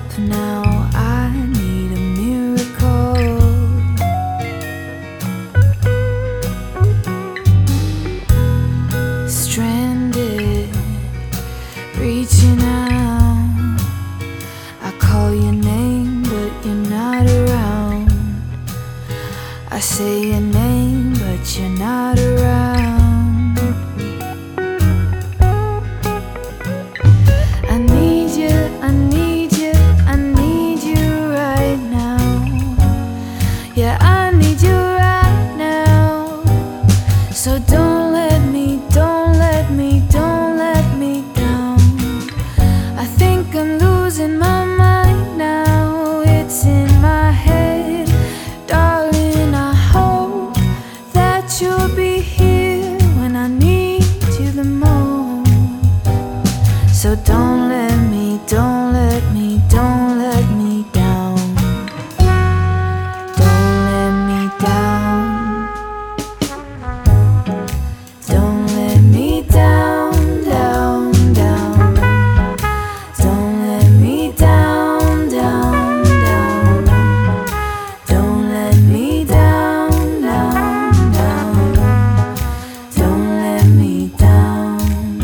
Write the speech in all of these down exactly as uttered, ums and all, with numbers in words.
up now, I need a miracle. Stranded, reaching out, I call your name but you're not around. I say your name but you're not around. I need you, I need you, I need you right now. Yeah, I need you right now. So don't let me, don't let me, don't let me down. I think I'm losing my mind now. It's in my head, darling, I hope that you'll be here when I need you the most. So don't let me, don't let me, don't let me down. Don't let me down. Don't let me down, down, down. Don't let me down, down, down. Don't let me down, down, down. Don't let me down.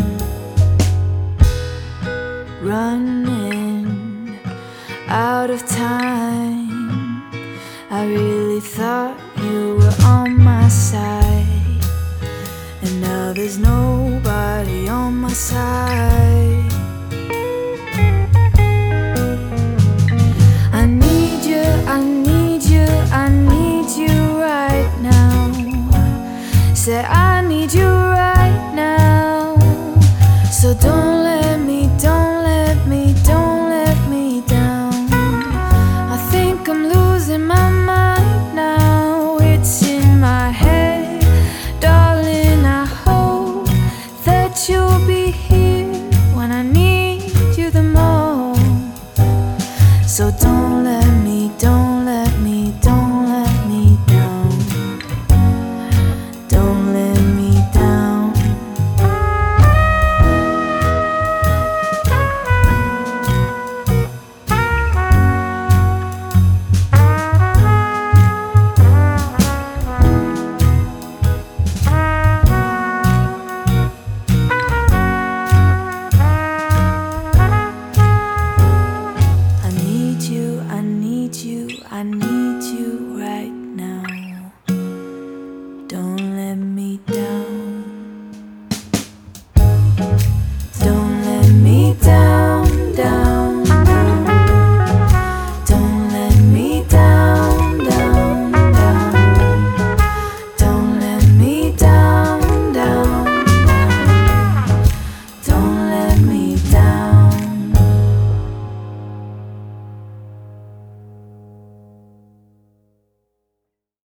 Running out of time, I really thought you were on my side, and now there's nobody on my side.